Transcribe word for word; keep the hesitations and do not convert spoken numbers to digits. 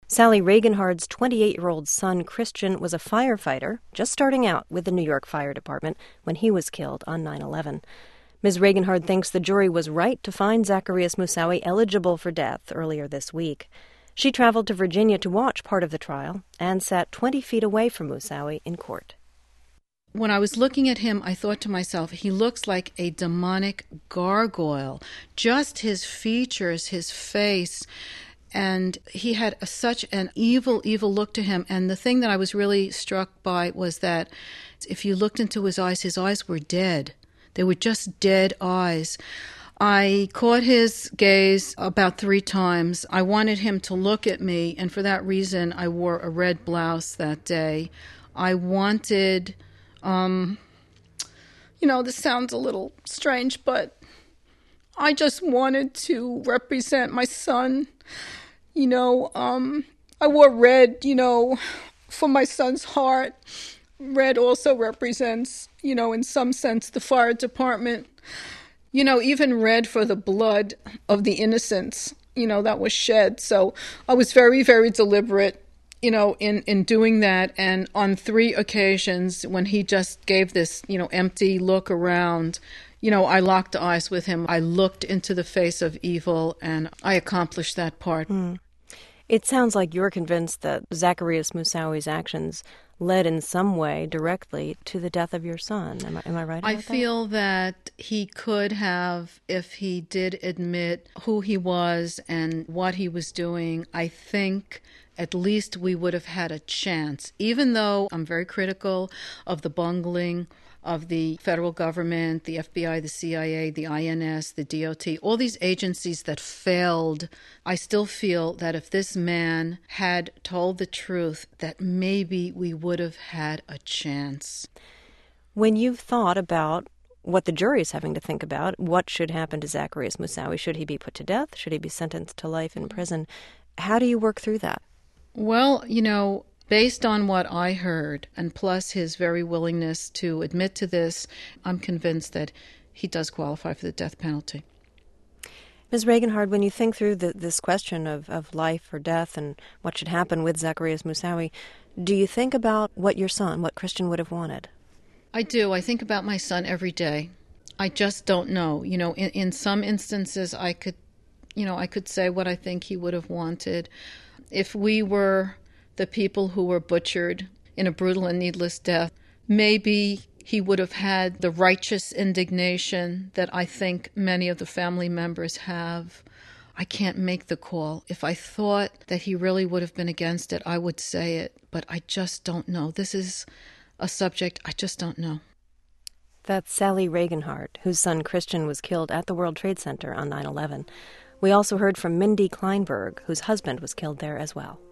Sally Regenhard's twenty-eight-year-old son, Christian, was a firefighter, just starting out with the New York Fire Department when he was killed on nine eleven. Miz Regenhard thinks the jury was right to find Zacarias Moussaoui eligible for death earlier this week. She traveled to Virginia to watch part of the trial and sat twenty feet away from Moussaoui in court. When I was looking at him, I thought to myself, he looks like a demonic gargoyle. Just his features, his face, and he had a, such an evil, evil look to him. And the thing that I was really struck by was that if you looked into his eyes, his eyes were dead. They were just dead eyes. I caught his gaze about three times. I wanted him to look at me, and for that reason, I wore a red blouse that day. I wanted... Um, you know, this sounds a little strange, but I just wanted to represent my son. You know, um, I wore red, you know, for my son's heart. Red also represents, you know, in some sense, the fire department. You know, even red for the blood of the innocents, you know, that was shed. So I was very, very deliberate, you know, in, in doing that. And on three occasions when he just gave this, you know, empty look around, you know, I locked eyes with him. I looked into the face of evil, and I accomplished that part. Mm. It sounds like you're convinced that Zacarias Moussaoui's actions led in some way directly to the death of your son. Am I, am I right about I that? feel that he could have, if he did admit who he was and what he was doing. I think at least we would have had a chance, even though I'm very critical of the bungling of the federal government, the F B I, the C I A, the I N S, the D O T, all these agencies that failed. I still feel that if this man had told the truth, that maybe we would have had a chance. When you've thought about what the jury is having to think about, what should happen to Zacarias Moussaoui? Should he be put to death? Should he be sentenced to life in prison? How do you work through that? Well, you know, based on what I heard, and plus his very willingness to admit to this, I'm convinced that he does qualify for the death penalty. Miz Regenhard, when you think through the, this question of, of life or death and what should happen with Zacarias Moussaoui, do you think about what your son, what Christian would have wanted? I do. I think about my son every day. I just don't know. You know, in, in some instances I could, you know, I could say what I think he would have wanted. If we were the people who were butchered in a brutal and needless death, maybe he would have had the righteous indignation that I think many of the family members have. I can't make the call. If I thought that he really would have been against it, I would say it, but I just don't know. This is a subject I just don't know. That's Sally Regenhard, whose son Christian was killed at the World Trade Center on nine eleven. We also heard from Mindy Kleinberg, whose husband was killed there as well.